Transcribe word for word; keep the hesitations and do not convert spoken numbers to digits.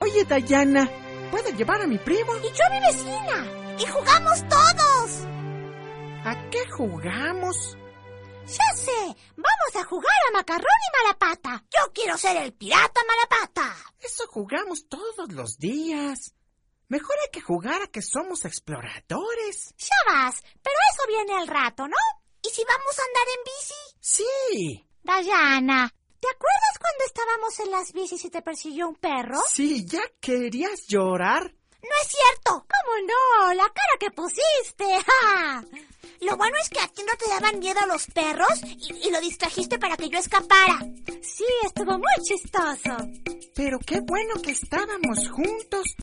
Oye, Dayana, ¿puedo llevar a mi primo? Y yo a mi vecina. Y jugamos todos. ¿A qué jugamos? Ya sé, vamos a jugar a macarrón y malapata. Yo quiero ser el pirata malapata. Eso jugamos todos los días. Mejor hay que jugar a que somos exploradores. Ya vas, pero eso viene al rato, ¿no? ¿Y si vamos a andar en bici? Sí. Dayana, ¿te acuerdas cuando estábamos en las bicis y te persiguió un perro? Sí, ¿ya querías llorar? No es cierto. ¿Cómo no? La cara que pusiste. ¡Ja! Lo bueno es que a ti no te daban miedo los perros y, y lo distrajiste para que yo escapara. Sí, estuvo muy chistoso. Pero qué bueno que estábamos juntos.